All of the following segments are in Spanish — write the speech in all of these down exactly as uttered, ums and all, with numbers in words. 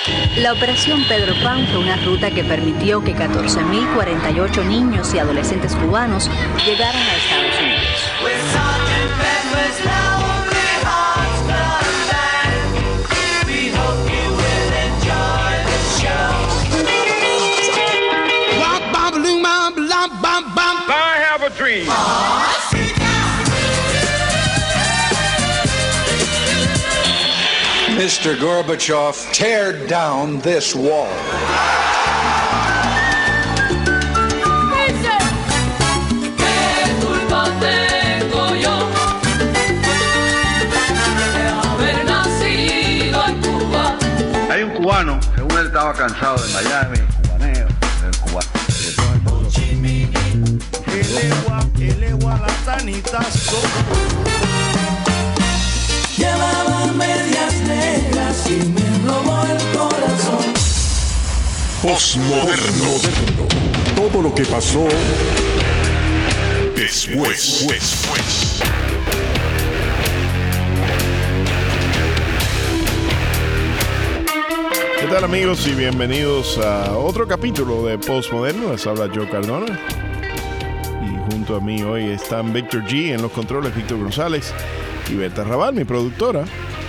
La Operación Pedro Pan fue una ruta que permitió que catorce mil cuarenta y ocho niños y adolescentes cubanos llegaran a Estados Unidos. I have a dream. Mister Gorbachev, tear down this wall. ¿Qué culpa tengo yo de haber nacido en Cuba? Hay un cubano, según él estaba cansado de Miami, cubaneo, del cubano. Llevaba medias negras y me robó el corazón. Postmoderno. Todo lo que pasó después. después. ¿Qué tal, amigos? Y bienvenidos a otro capítulo de Postmoderno. Les habla Joe Cardona. Y junto a mí hoy están Víctor G en los controles, Víctor González y Berta Raval, mi productora.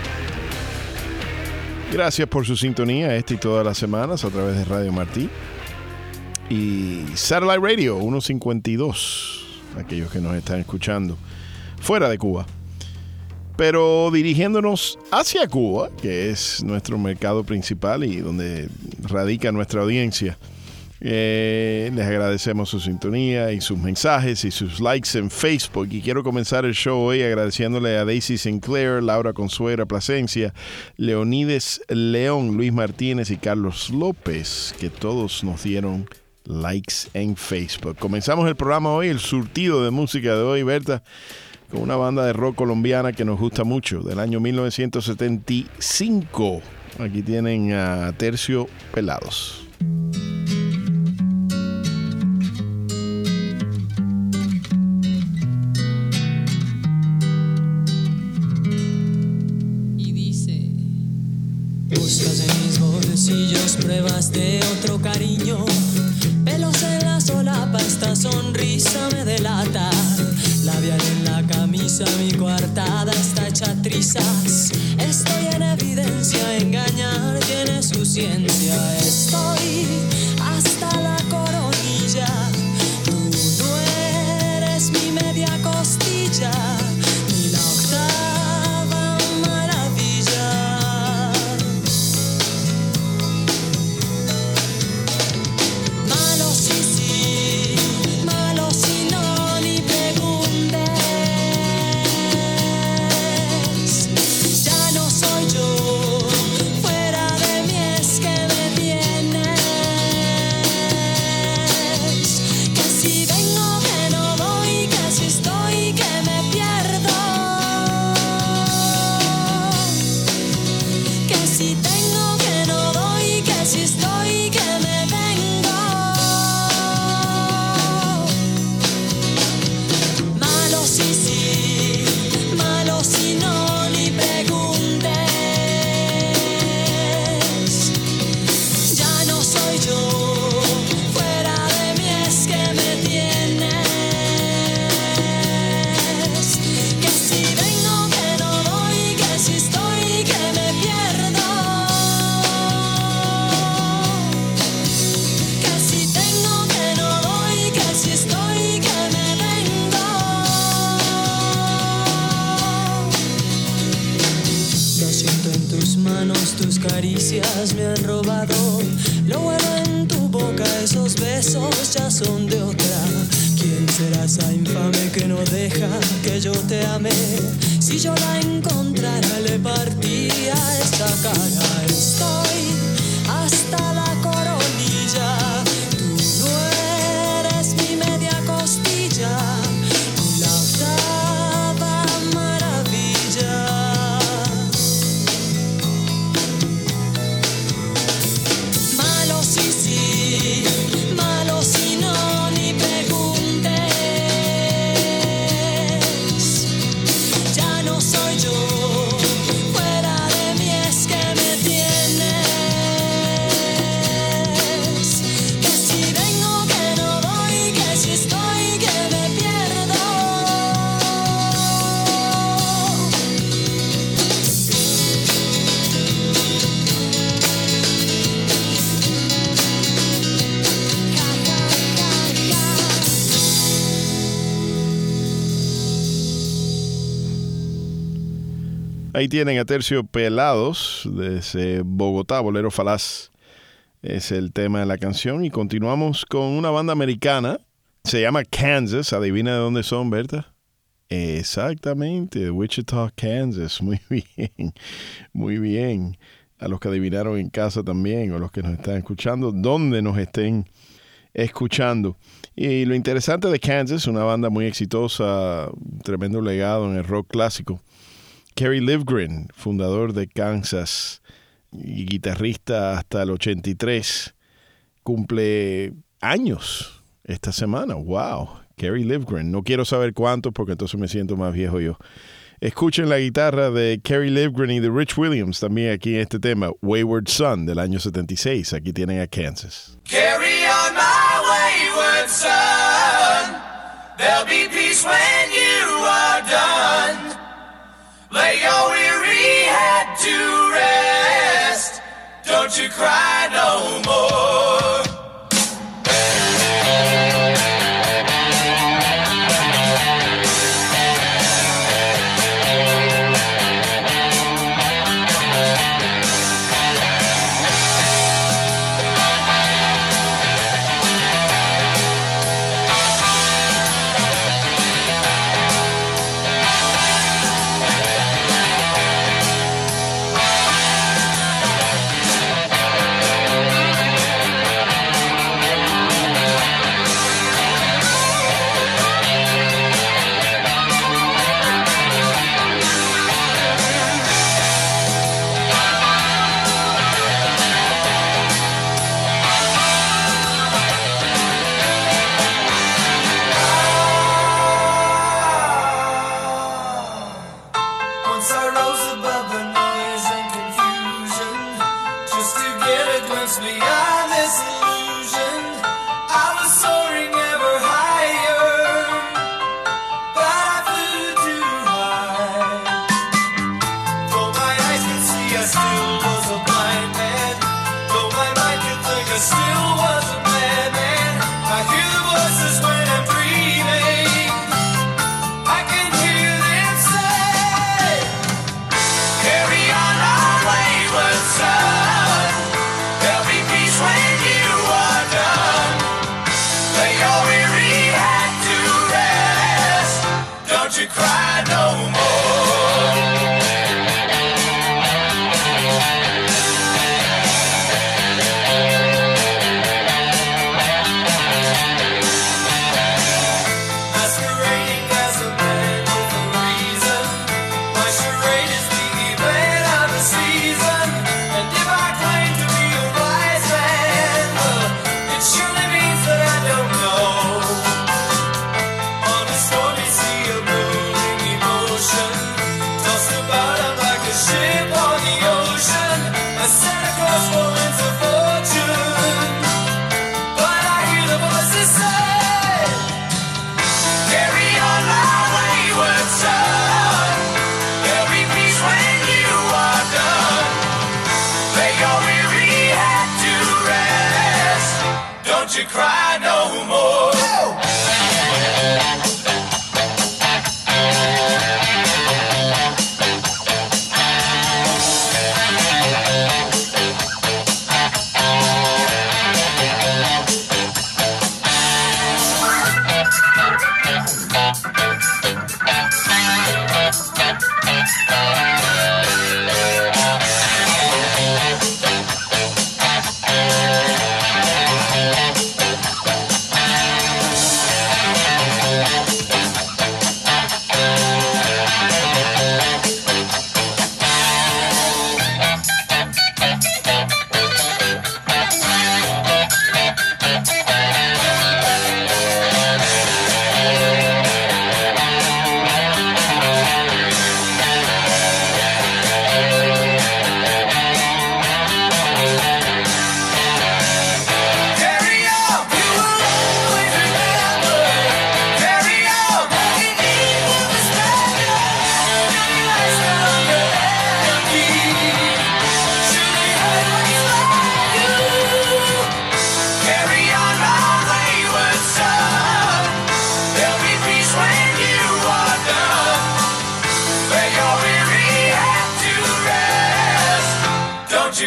Gracias por su sintonía esta y todas las semanas a través de Radio Martí y Satellite Radio ciento cincuenta y dos, aquellos que nos están escuchando fuera de Cuba. Pero dirigiéndonos hacia Cuba, que es nuestro mercado principal y donde radica nuestra audiencia, Eh, les agradecemos su sintonía y sus mensajes y sus likes en Facebook. Y quiero comenzar el show hoy agradeciéndole a Daisy Sinclair, Laura Consuera Plasencia, Leonides León, Luis Martínez y Carlos López, que todos nos dieron likes en Facebook. Comenzamos el programa hoy, el surtido de música de hoy, Berta, con una banda de rock colombiana que nos gusta mucho, del año mil novecientos setenta y cinco. Aquí tienen a Tercio Pelados. Buscas en mis bolsillos pruebas de otro cariño. Pelos en la solapa, esta sonrisa me delata. Labial en la camisa, mi coartada está hecha trizas. Estoy en evidencia, engañar tiene su ciencia. Estoy hasta la coronilla. Tú no eres mi media costilla, ni la octava maravilla. Malo si sí, malo si no, ni preguntes. Ya no soy yo, fuera de mí es que me tienes. Que si vengo, que no voy, que si estoy, que me pierdo. Que si tengo, que no doy, que si estoy, que me vengo. Malo si sí, malo si no, ni preguntes. Ya no soy yo, fuera de mí es que me tienes. Que si vengo, que no doy, que si estoy, que me pierdo. Que si tengo, que no doy, que si estoy, que me vengo. Lo siento en tus manos, tus caricias me han robado. Lo bueno en tu boca, esos besos ya son de otra. ¿Quién será esa infame que no deja que yo te ame? Si yo la encontrara, le partía esta cara. Estoy hasta la coronilla. Tú no eres mi media costilla, ni la octava maravilla. Malo si sí, malo si no, ni preguntes. Ya no soy yo, fuera de mí es que me tienes. Ahí tienen a Terciopelados desde Bogotá, Bolero Falaz. Es el tema de la canción. Y continuamos con una banda americana. Se llama Kansas. ¿Adivina de dónde son, Berta? Exactamente, de Wichita, Kansas. Muy bien, muy bien. A los que adivinaron en casa también, o los que nos están escuchando, donde nos estén escuchando. Y lo interesante de Kansas, una banda muy exitosa, un tremendo legado en el rock clásico. Kerry Livgren, fundador de Kansas y guitarrista hasta el ochenta y tres, cumple años esta semana. ¡Wow! Kerry Livgren. No quiero saber cuántos porque entonces me siento más viejo yo. Escuchen la guitarra de Kerry Livgren y de Rich Williams también aquí en este tema, Wayward Son, del año setenta y seis. Aquí tienen a Kansas. Carry on my wayward son. There'll be peace when you are done. Lay your weary head to rest. Don't you cry no more.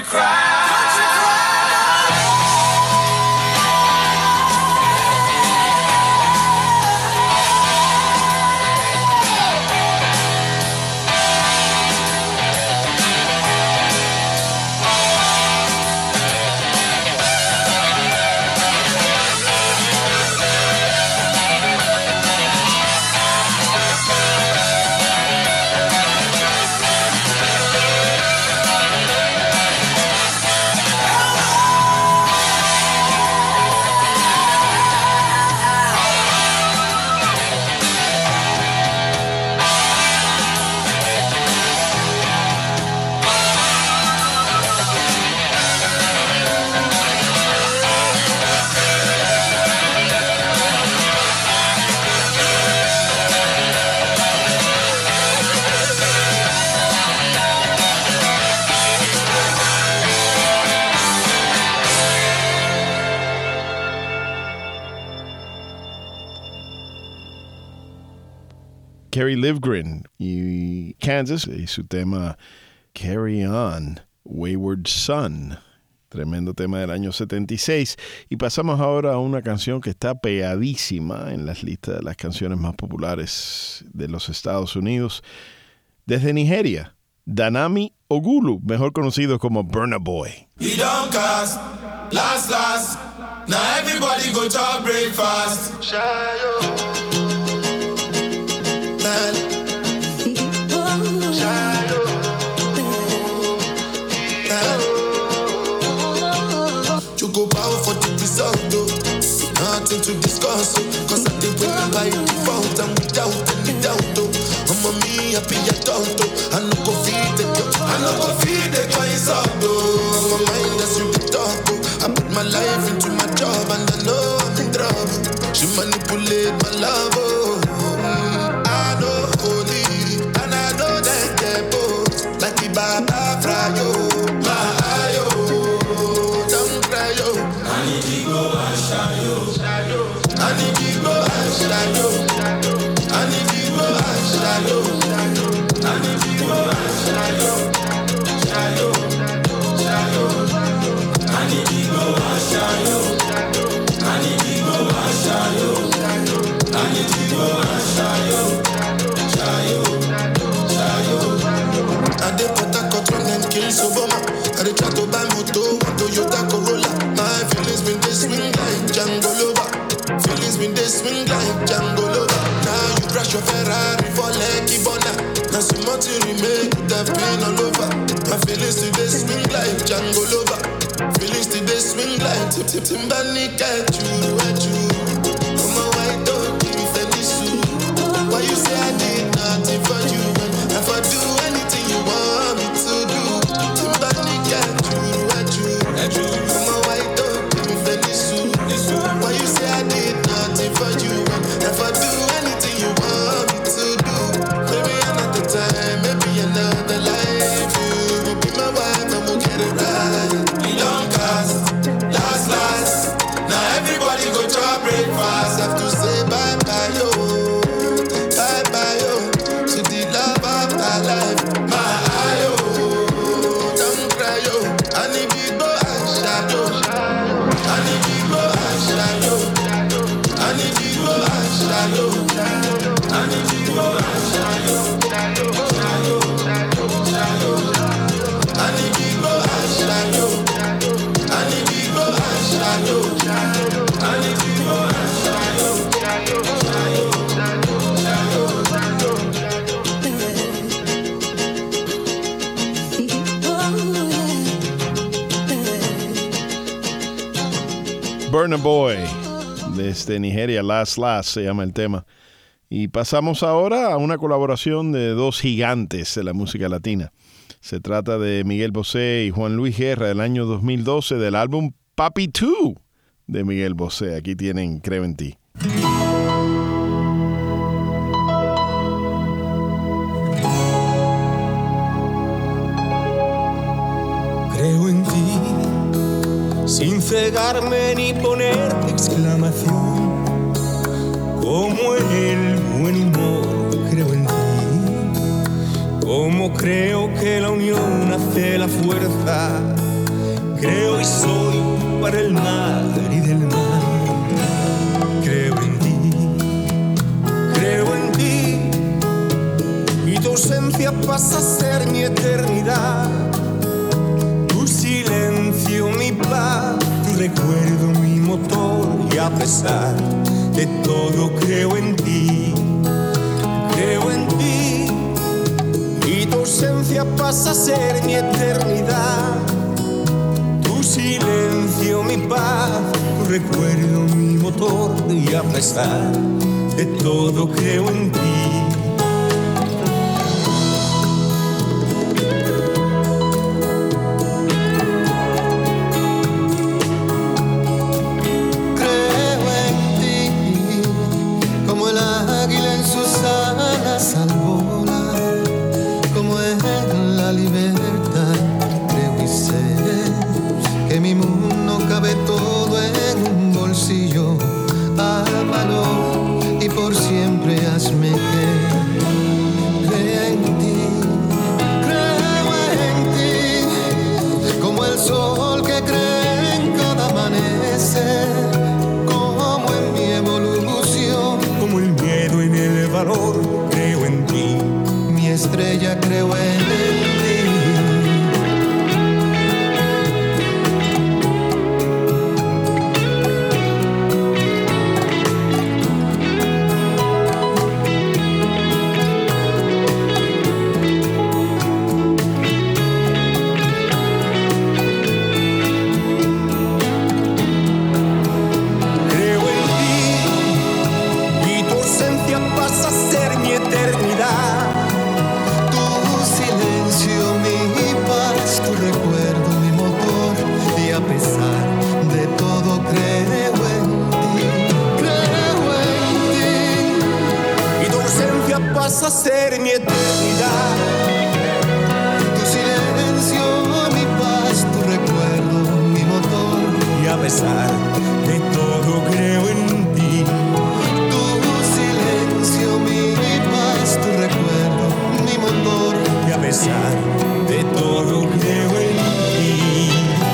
country cry. Kerry Livgren y Kansas y su tema Carry On, Wayward Son, tremendo tema del año setenta y seis. Y pasamos ahora a una canción que está pegadísima en las listas de las canciones más populares de los Estados Unidos. Desde Nigeria, Danami Ogulu, mejor conocido como Burna Boy. He don't cast, last, last. Now everybody go to breakfast. Shayo. You go bow for the result, though. Nothing to discuss, oh. Cause I did win by default and without any doubt, though. I'm a me happy adult, though. I no go feed the girl, I no go feed the guys up, though. I'm a mind that's you the talk, oh. I put my life into my job and I know I'm in trouble. She manipulate my love, oh. Mm, I know holy and I know that they're both like the Baba Frayo. I try to buy moto, Toyota Corolla. My feelings been they swing like Django Lover. Feelings been they swing like Django Lover. Now you crash your Ferrari for Lucky Bona. Now some more to remain, the pain all over. My feelings today swing like Django Lover. Feelings today swing like Tip Tip Timbani at you, at you. I'm a white dog, give me Fendi suit. Why you say I did nothing for you? If I do anything you want me to do, Timbani at you, at you, at you. I'm a white dog, give me Fendi suit. Why you say I did nothing for you? If I do anything you want me to do, maybe another time, maybe another life, you will be my wife and we'll get it right. We don't cast, last, last. Now everybody go to our breakfast. Have to say bye bye yo, bye bye yo, to the love of my life. My ayo, don't cry yo. I need people and shadow. I need people and shadow. I need people and shadow. I need people and shadow. Shadow, shadow. I need people and shadow. I need people and shadow. I need people and shadow. Burna Boy, desde Nigeria, Last Last se llama el tema. Y pasamos ahora a una colaboración de dos gigantes de la música latina. Se trata de Miguel Bosé y Juan Luis Guerra del año dos mil doce del álbum Papi dos de Miguel Bosé. Aquí tienen Creo en ti. Creo en ti, sin cegarme ni ponerte exclamación. Como en el buen humor creo en ti. Como creo que la unión hace la fuerza. y soy para el mar y del mar. Creo en ti, creo en ti, y tu ausencia pasa a ser mi eternidad. Tu silencio, mi paz, tu recuerdo, mi motor, y a pesar de todo creo en ti, creo en ti, y tu ausencia pasa a ser mi eternidad. Tu silencio, mi paz, tu recuerdo, mi motor, y a pesar de todo creo en ti. Vas a ser mi eternidad. Tu silencio, mi paz, tu recuerdo, mi motor, y a pesar de todo creo en ti. Tu silencio, mi paz, tu recuerdo, mi motor, y a pesar de todo creo en ti.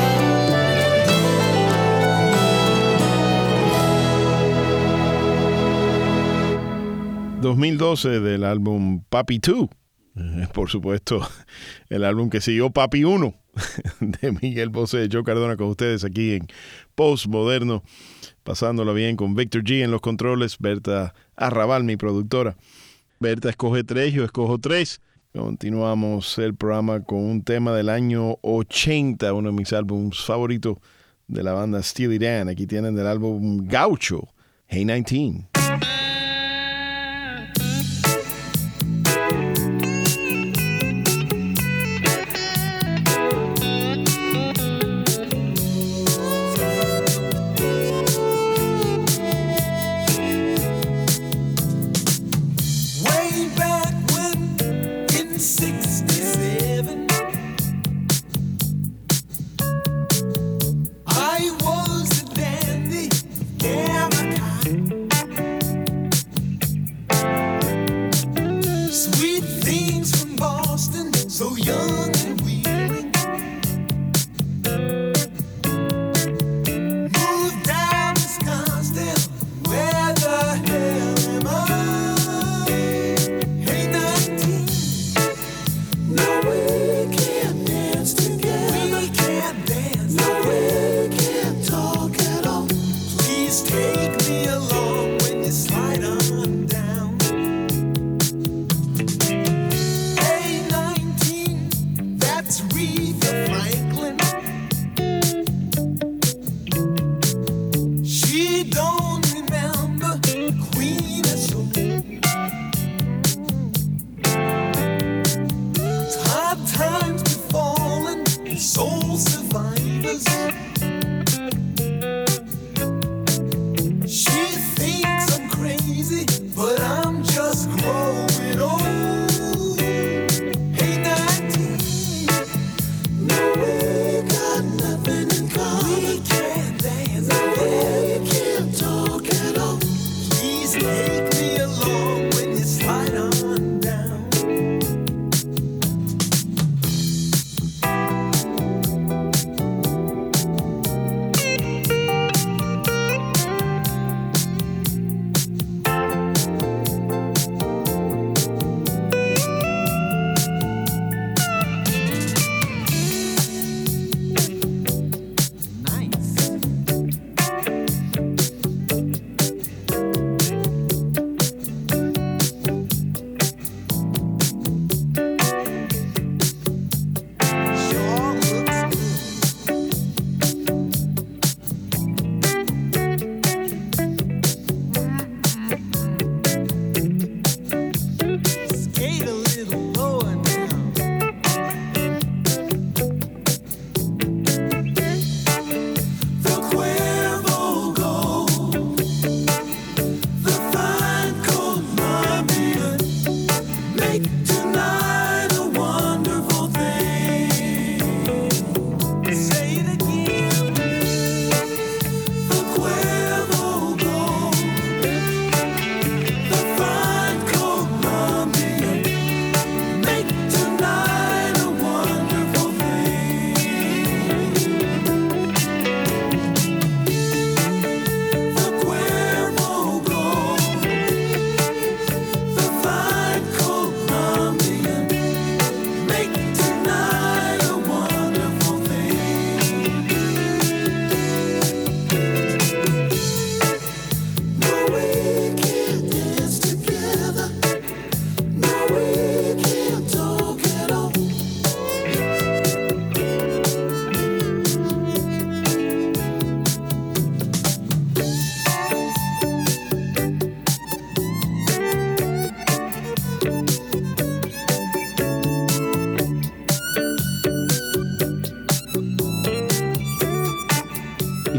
dos mil doce del álbum Papi dos, eh, por supuesto el álbum que siguió Papi uno de Miguel Bosé, Joe Cardona con ustedes aquí en Postmoderno, pasándolo bien con Víctor G en los controles, Berta Arrabal, mi productora. Berta escoge tres, yo escojo tres. Continuamos el programa con un tema del año ochenta, uno de mis álbumes favoritos de la banda Steely Dan. Aquí tienen del álbum Gaucho, Hey diecinueve. I was a dandy, yeah, my kind.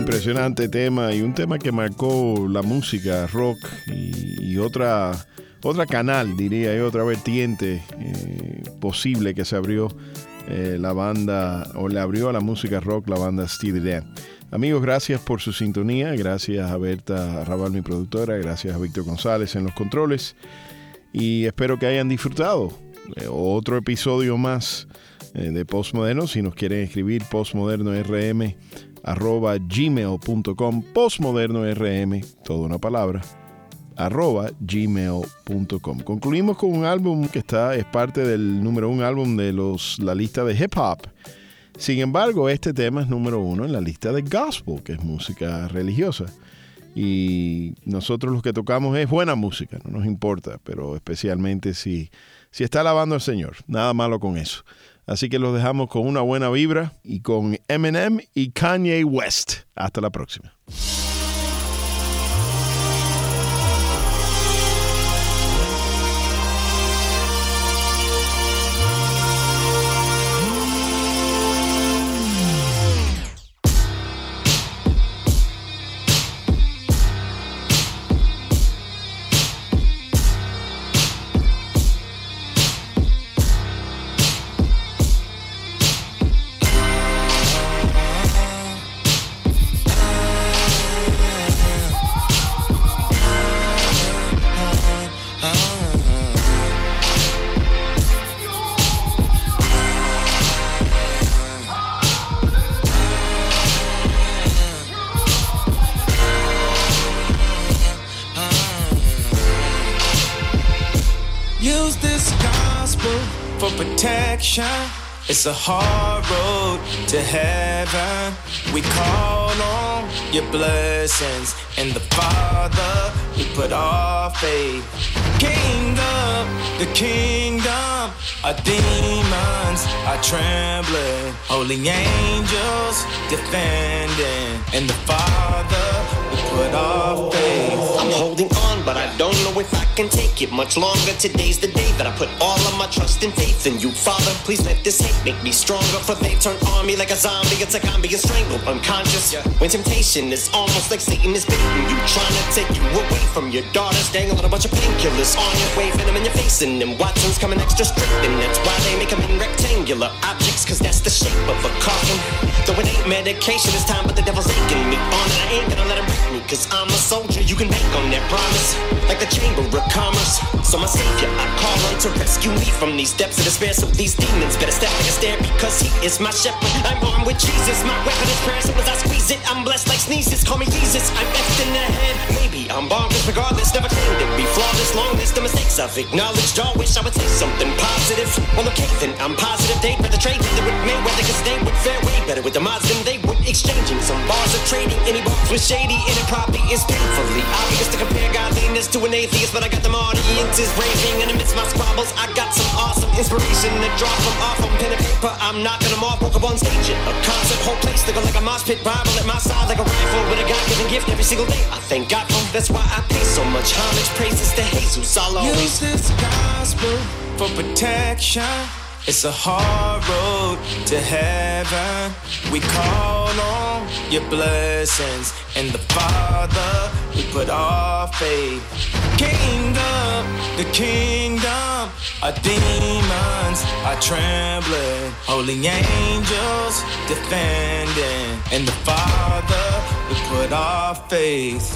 Impresionante tema y un tema que marcó la música rock y, y otra, otra canal, diría yo, otra vertiente eh, posible que se abrió eh, la banda, o le abrió a la música rock la banda Steely Dan. Amigos, gracias por su sintonía, gracias a Berta Raval, mi productora, gracias a Víctor González en los controles y espero que hayan disfrutado eh, otro episodio más eh, de Postmoderno. Si nos quieren escribir, postmodernorm arroba gmail punto com, postmodernorm, toda una palabra, arroba gmail punto com. Concluimos con un álbum que está, es parte del número un álbum de los, la lista de hip hop. Sin embargo, este tema es número uno en la lista de gospel, que es música religiosa. Y nosotros los que tocamos es buena música, no nos importa, pero especialmente si, si está alabando al Señor. Nada malo con eso. Así que los dejamos con una buena vibra y con Eminem y Kanye West. Hasta la próxima. It's a hard road to heaven. We call on your blessings. And the Father, we put our faith. Kingdom, the kingdom, our demons are trembling. Holy angels defending. And the Father, we put our faith. I'm holding on, but I don't know if I can take it much longer. Today's the day that I put all of my trust and faith in you, Father. Please let this hate make me stronger, for they turn on me like a zombie. It's like I'm being strangled, unconscious. Yeah. When temptation is almost like Satan is baiting you, trying to take you away from your daughters, dangling a bunch of painkillers on you, waving them in your face, and them Watsons coming extra strict, and that's why they make them in rectangular objects, cause that's the shape of a coffin. Though it ain't medication this time, but the devil's aching me on, and I ain't gonna let him break me, cause I'm a soldier, you can bank on that promise, like the Chamber of Commerce. So my savior, I call on to rescue me from these depths of despair, so these demons better step like a stair, because he is my shepherd. I'm armed with Jesus, my weapon is prayer, so as I squeeze it, I'm blessed like sneezes. Call me Jesus, I'm effed in the head. Maybe I'm bonkers, regardless, never claimed to be flawless. Long list of mistakes I've acknowledged. Y'all wish I would say something positive. Well, okay, then I'm positive they'd rather trade either with Mayweather, cause they would fare way better with the mods than they would exchanging some bars of trading. Any bars with shady, and it probably is painfully obvious to compare godliness to an atheist, but I got them audiences raving, and amidst my squabbles, I got some awesome inspiration to draw from off on pen and paper. I'm knocking them off, woke up on stage at a concert, whole place looking like a mosh pit, Bible at my side like a rifle with a God-given gift every single day. I thank God for, that's why I pay so much homage, praises to Jesus. I'll always use this gospel for protection. It's a hard road to heaven. We call on your blessings. And the Father, we put our faith. Kingdom, the kingdom, our demons are trembling. Holy angels defending. And the Father, we put our faith.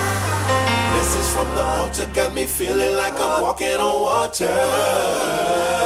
Got me feeling like I'm walking on water.